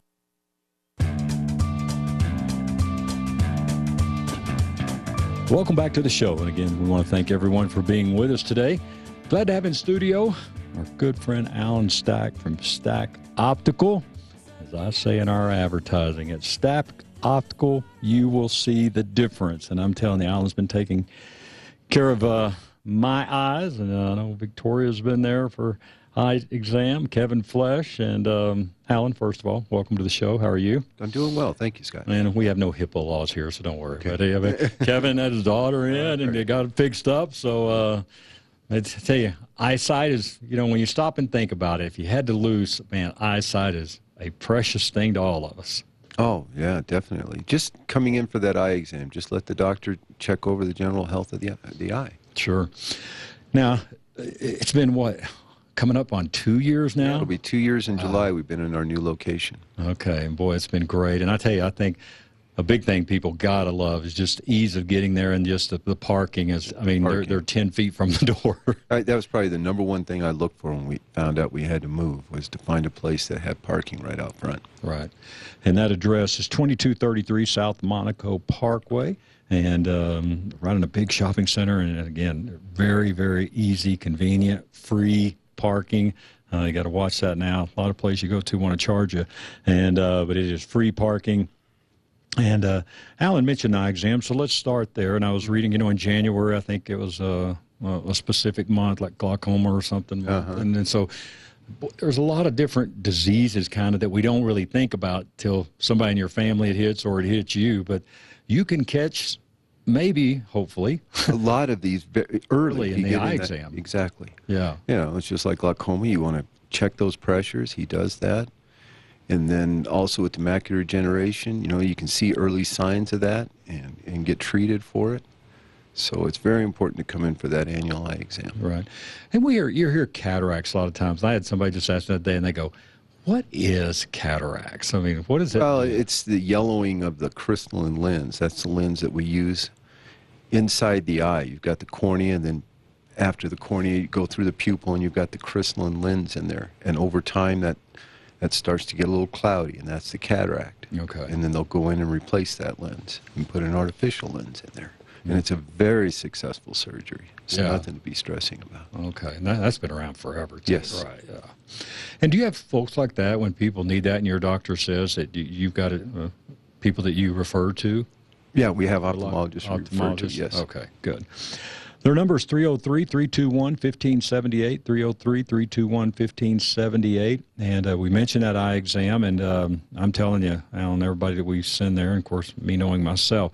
Welcome back to the show. And again, we want to thank everyone for being with us today. Glad to have in studio our good friend Alan Stack from Stack Optical. As I say in our advertising, at Stack Optical, you will see the difference. And I'm telling you, Alan's been taking care of my eyes. And I know Victoria's been there for eye exam, Kevin Flesh. And Alan, first of all, welcome to the show. How are you? I'm doing well. Thank you, Scott. And we have no HIPAA laws here, so don't worry. Okay. But, Kevin had his daughter in, and they got it fixed up. So I tell you, eyesight is, when you stop and think about it, if you had to lose, man, eyesight is a precious thing to all of us. Oh, yeah, definitely. Just coming in for that eye exam, just let the doctor check over the general health of the eye. Sure. Now, it's been what, coming up on 2 years now? Yeah, it'll be 2 years in July. We've been in our new location. Okay, and boy, it's been great. And I tell you, I think a big thing people gotta love is just ease of getting there, and just the parking is. I mean, they're 10 feet from the door. That was probably the number one thing I looked for when we found out we had to move, was to find a place that had parking right out front. Right, and that address is 2233 South Monaco Parkway, and right in a big shopping center. And again, very, very easy, convenient, free parking. You got to watch that now. A lot of places you go to want to charge you, and but it is free parking. And Alan mentioned eye exam, so let's start there. And I was reading, in January, I think it was a specific month, like glaucoma or something. And then so there's a lot of different diseases kind of that we don't really think about till somebody in your family it hits, or it hits you. But you can catch, maybe, hopefully, a lot of these very early in the eye exam. Exactly. Yeah. It's just like glaucoma. You want to check those pressures. He does that. And then also with the macular degeneration, you can see early signs of that and get treated for it. So it's very important to come in for that annual eye exam. Right. And you hear cataracts a lot of times. I had somebody just ask that day, and they go, what is cataracts? I mean, what is it? Well, it's the yellowing of the crystalline lens. That's the lens that we use inside the eye. You've got the cornea, and then after the cornea, you go through the pupil, and you've got the crystalline lens in there. And over time, that starts to get a little cloudy, and that's the cataract. Okay. And then they'll go in and replace that lens and put an artificial lens in there. And it's a very successful surgery. So nothing to be stressing about. Okay. And that's been around forever, too. Yes. Right, yeah. And do you have folks like that when people need that and your doctor says that you've got people that you refer to? Yeah, we have ophthalmologists referred to, yes. Okay, good. Their number is 303-321-1578, 303-321-1578. And we mentioned that eye exam, and I'm telling you, Alan, everybody that we send there, and of course, me knowing myself,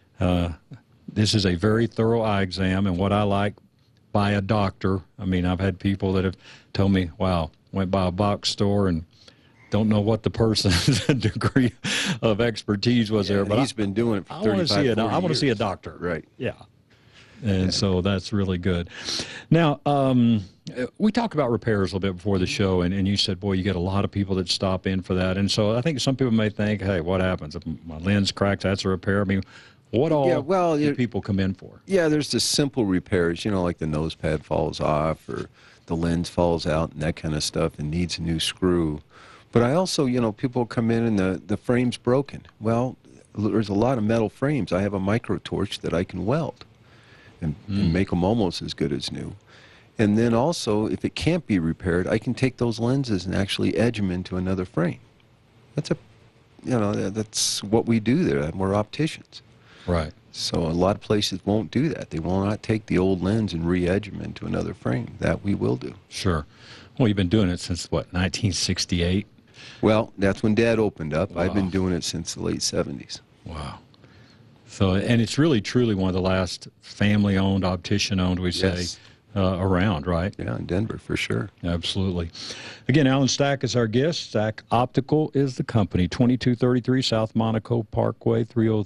this is a very thorough eye exam, and what I like by a doctor. I mean, I've had people that have told me, wow, went by a box store and don't know what the person's degree of expertise was there. But he's been doing it for 35 years. I want to see a doctor. Right. Yeah. And so that's really good. Now, we talked about repairs a little bit before the show, and you said, boy, you get a lot of people that stop in for that. And so I think some people may think, hey, what happens? If my lens cracks, that's a repair. I mean, what all do people come in for? Yeah, there's the simple repairs, like the nose pad falls off or the lens falls out and that kind of stuff and needs a new screw. But I also, people come in and the frame's broken. Well, there's a lot of metal frames. I have a micro torch that I can weld and make them almost as good as new. And then also, if it can't be repaired, I can take those lenses and actually edge them into another frame. That's that's what we do there. We're opticians. Right. So a lot of places won't do that. They will not take the old lens and re-edge them into another frame. That we will do. Sure. Well, you've been doing it since, 1968? Well, that's when Dad opened up. Wow. I've been doing it since the late 70s. Wow. So, and it's really, truly one of the last family-owned, optician-owned, we say, around, right? Yeah, in Denver, for sure. Absolutely. Again, Alan Stack is our guest. Stack Optical is the company. 2233 South Monaco Parkway,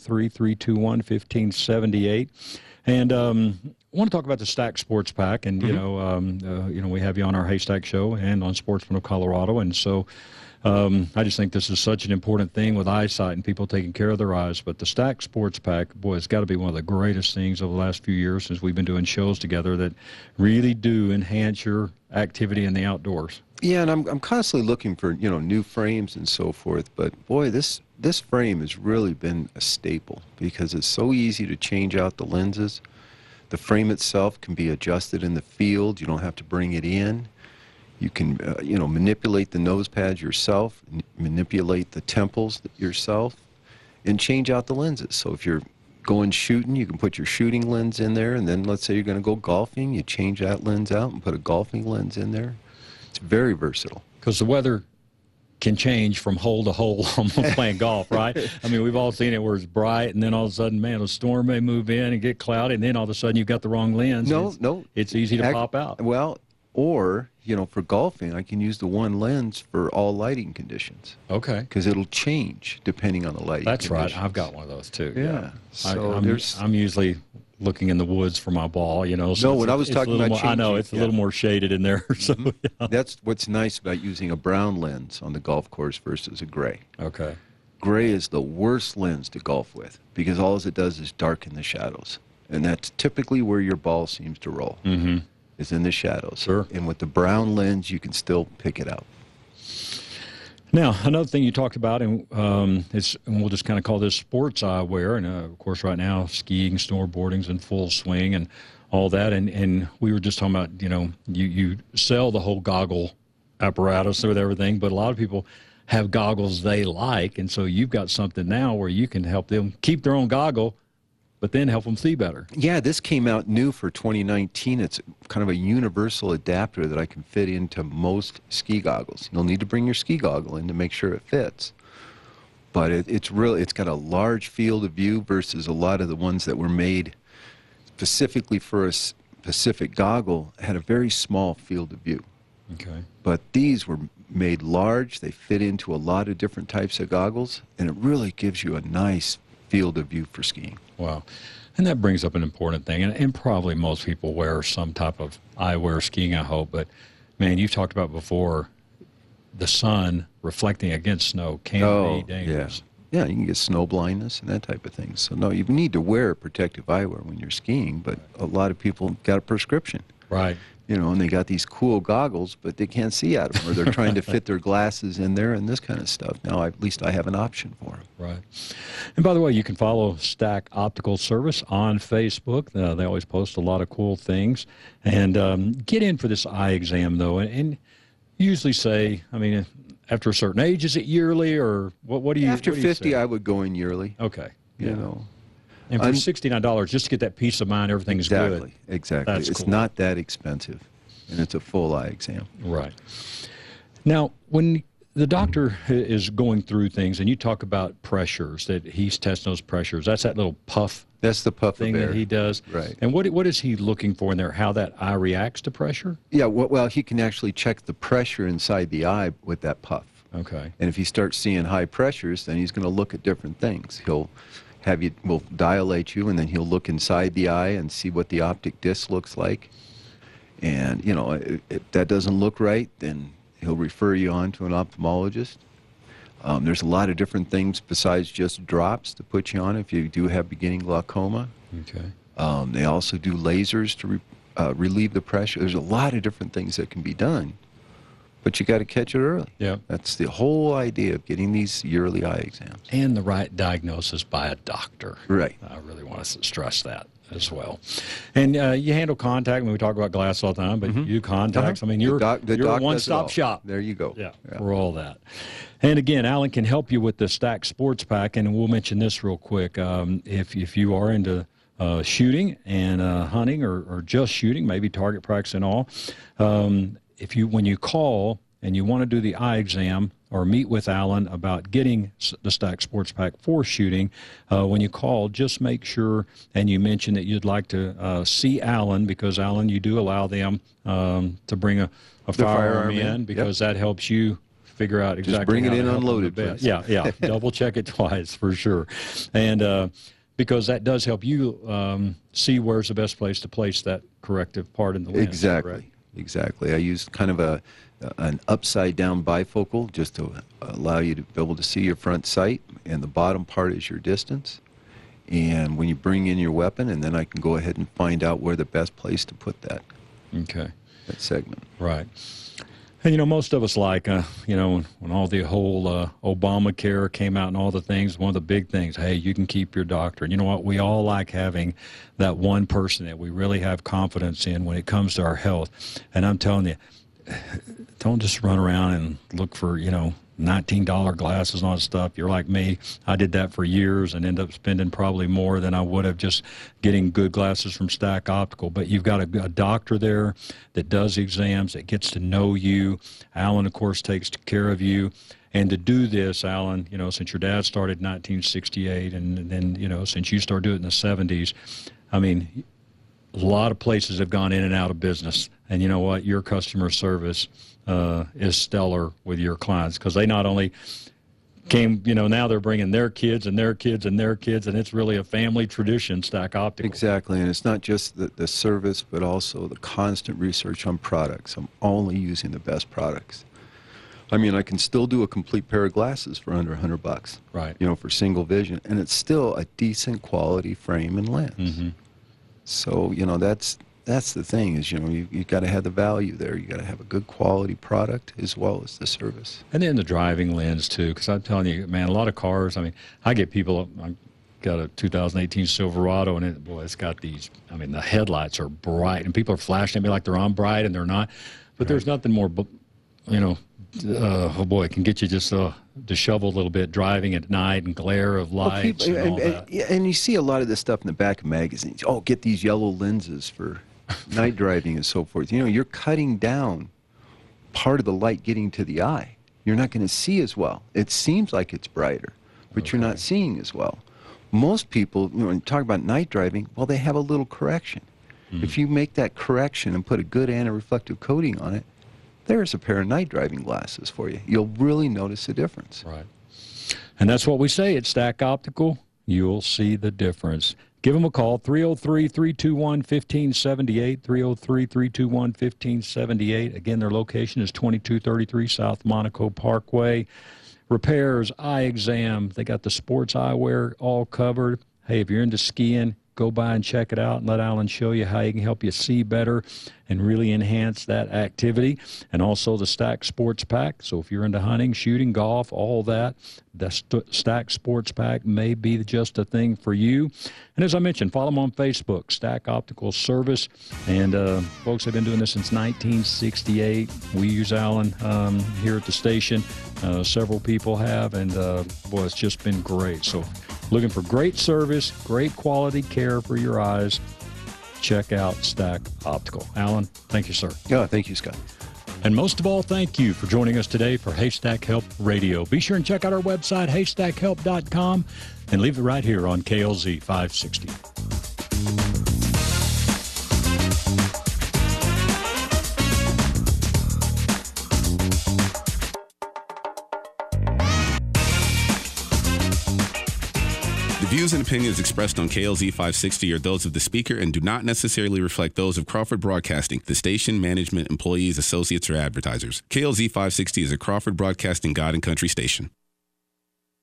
303-321-1578. And I want to talk about the Stack Sports Pack. And, we have you on our Haystack Show and on Sportsman of Colorado. And so I just think this is such an important thing with eyesight and people taking care of their eyes. But the Stack Sports Pack, boy, it's got to be one of the greatest things over the last few years since we've been doing shows together that really do enhance your activity in the outdoors. Yeah, and I'm constantly looking for, new frames and so forth. But boy, this frame has really been a staple because it's so easy to change out the lenses. The frame itself can be adjusted in the field. You don't have to bring it in. You can, manipulate the nose pads yourself, manipulate the temples yourself, and change out the lenses. So if you're going shooting, you can put your shooting lens in there, and then let's say you're going to go golfing, you change that lens out and put a golfing lens in there. It's very versatile. Because the weather can change from hole to hole when playing golf, right? I mean, we've all seen it where it's bright, and then all of a sudden, man, a storm may move in and get cloudy, and then all of a sudden you've got the wrong lens. No. It's easy to pop out. Well, or, for golfing, I can use the one lens for all lighting conditions. Okay. Because it'll change depending on the lighting That's conditions. right. I've got one of those, too. Yeah. So I'm usually looking in the woods for my ball, So no, when I was talking about changing, I know, it's a little more shaded in there. So, yeah. That's what's nice about using a brown lens on the golf course versus a gray. Okay. Gray is the worst lens to golf with because all it does is darken the shadows. And that's typically where your ball seems to roll. Mm-hmm. Is in the shadows. Sure. And with the brown lens, you can still pick it out. Now, another thing you talked about, and we'll just kind of call this sports eyewear, and of course right now skiing, snowboarding's in full swing and all that, and we were just talking about, you sell the whole goggle apparatus with everything, but a lot of people have goggles they like, and so you've got something now where you can help them keep their own goggle, but then help them see better. Yeah, this came out new for 2019. It's kind of a universal adapter that I can fit into most ski goggles. You'll need to bring your ski goggle in to make sure it fits. But it's got a large field of view versus a lot of the ones that were made specifically for a specific goggle had a very small field of view. Okay. But these were made large. They fit into a lot of different types of goggles, and it really gives you a nice field of view for skiing. Wow. And that brings up an important thing, and probably most people wear some type of eyewear skiing, I hope, but man, you've talked about before the sun reflecting against snow can be dangerous. Yeah, you can get snow blindness and that type of thing. So no, you need to wear protective eyewear when you're skiing, but a lot of people got a prescription. Right. And they got these cool goggles, but they can't see out of them, or they're trying to fit their glasses in there and this kind of stuff. Now, at least I have an option for them. Right. And by the way, you can follow Stack Optical Service on Facebook. They always post a lot of cool things. And get in for this eye exam, though, and usually say, after a certain age, is it yearly, or what do you After what do you 50, say? I would go in yearly. Okay. And for $69, just to get that peace of mind, everything's good. Exactly. That's it's cool. not that expensive, and it's a full eye exam. Right. Now, when the doctor is going through things, and you talk about pressures, that he's testing those pressures, that's that little puff. That's the puff thing of air that he does. Right. And what is he looking for in there? How that eye reacts to pressure? Yeah, well, he can actually check the pressure inside the eye with that puff. Okay. And if he starts seeing high pressures, then he's going to look at different things. We'll dilate you, and then he'll look inside the eye and see what the optic disc looks like. And, if that doesn't look right, then he'll refer you on to an ophthalmologist. There's a lot of different things besides just drops to put you on if you do have beginning glaucoma. Okay. They also do lasers to relieve the pressure. There's a lot of different things that can be done, but you got to catch it early. Yeah. That's the whole idea of getting these yearly eye exams. And the right diagnosis by a doctor. Right. I really want to stress that as well. And you handle contact. We talk about glass all the time, but you contacts. You're a one-stop shop. There you go. Yeah, for all that. And again, Alan can help you with the Stack Sports Pack, and we'll mention this real quick. If you are into shooting and hunting, or just shooting, maybe target practice and all, when you call and you want to do the eye exam or meet with Alan about getting the Stack Sports Pack for shooting, when you call, just make sure and you mention that you'd like to see Alan, because Alan, you do allow them to bring a firearm in, because that helps you figure out exactly. Just bring it how in to help unloaded, them the best. please. Yeah. Double check it twice for sure, and because that does help you see where's the best place to place that corrective part in the lens. Exactly. Correct? exactly. I use kind of an upside-down bifocal just to allow you to be able to see your front sight, and the bottom part is your distance. And when you bring in your weapon, and then I can go ahead and find out where the best place to put that. Okay. That segment. Right. And, most of us like, when all the whole Obamacare came out and all the things, one of the big things, hey, you can keep your doctor. And you know what? We all like having that one person that we really have confidence in when it comes to our health. And I'm telling you, don't just run around and look for, $19 glasses and all that stuff. You're like me. I did that for years and ended up spending probably more than I would have just getting good glasses from Stack Optical. But you've got a doctor there that does exams, that gets to know you. Alan, of course, takes care of you. And to do this, Alan, since your dad started in 1968 and then, since you started doing it in the 70s, I mean, a lot of places have gone in and out of business. And you know what? Your customer service is stellar with your clients, because they not only came, now they're bringing their kids and their kids and their kids, and it's really a family tradition, Stack Optical. Exactly, and it's not just the service, but also the constant research on products. I'm only using the best products. I mean, I can still do a complete pair of glasses for under $100. Right. For single vision, and it's still a decent quality frame and lens. Mm-hmm. So, that's the thing is, you got to have the value there. You got to have a good quality product as well as the service. And then the driving lens too, because I'm telling you, man, a lot of cars. I mean, I get people. I got a 2018 Silverado, and it's got these. I mean, the headlights are bright, and people are flashing at me like they're on bright, and they're not. But there's nothing more, oh boy, it can get you just disheveled a little bit driving at night and glare of lights and all that. And you see a lot of this stuff in the back of magazines. Oh, get these yellow lenses for night driving and so forth. You're cutting down part of the light getting to the eye. You're not going to see as well. It seems like it's brighter, but you're not seeing as well. Most people, when you talk about night driving, well, they have a little correction. If you make that correction and put a good anti-reflective coating on it, there's a pair of night driving glasses for you. You'll really notice a difference. Right. And that's what we say at Stack Optical. You'll see the difference. Give them a call, 303-321-1578, 303-321-1578. Again, their location is 2233 South Monaco Parkway. Repairs, eye exam, they got the sports eyewear all covered. Hey, if you're into skiing, go by and check it out and let Alan show you how he can help you see better and really enhance that activity. And also the Stack Sports Pack. So if you're into hunting, shooting, golf, all that, the Stack Sports Pack may be just a thing for you. And as I mentioned, follow them on Facebook, Stack Optical Service. And folks have been doing this since 1968. We use Alan here at the station. Several people have, and boy, it's just been great. So looking for great service, great quality care for your eyes, check out Stack Optical. Alan, thank you, sir. Yeah, thank you, Scott. And most of all, thank you for joining us today for Haystack Help Radio. Be sure and check out our website, haystackhelp.com, and leave it right here on KLZ 560. The views and opinions expressed on KLZ 560 are those of the speaker and do not necessarily reflect those of Crawford Broadcasting, the station, management, employees, associates, or advertisers. KLZ 560 is a Crawford Broadcasting God and Country station.